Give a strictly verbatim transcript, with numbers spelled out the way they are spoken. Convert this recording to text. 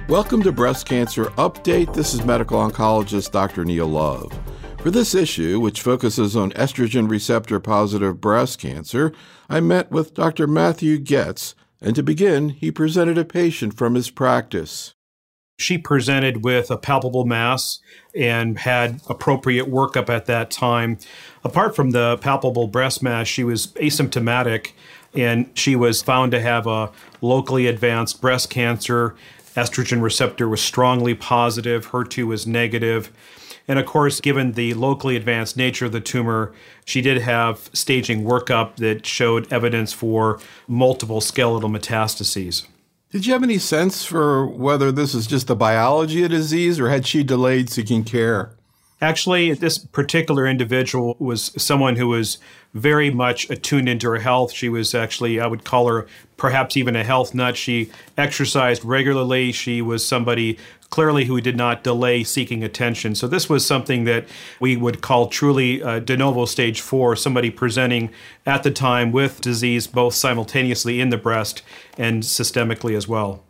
Welcome to Breast Cancer Update. This is medical oncologist Doctor Neil Love. For this issue, which focuses on estrogen receptor-positive breast cancer, I met with Doctor Matthew Goetz, and to begin, he presented a patient from his practice. She presented with a palpable mass and had appropriate workup at that time. Apart from the palpable breast mass, she was asymptomatic, and she was found to have a locally advanced breast cancer. Estrogen receptor was strongly positive, H E R two was negative. And of course, given the locally advanced nature of the tumor, she did have staging workup that showed evidence for multiple skeletal metastases. Did you have any sense for whether this is just the biology of the disease, or had she delayed seeking care? Actually, this particular individual was someone who was very much attuned into her health. She was actually, I would call her perhaps even a health nut. She exercised regularly. She was somebody clearly who did not delay seeking attention. So this was something that we would call truly uh, de novo stage four, somebody presenting at the time with disease both simultaneously in the breast and systemically as well.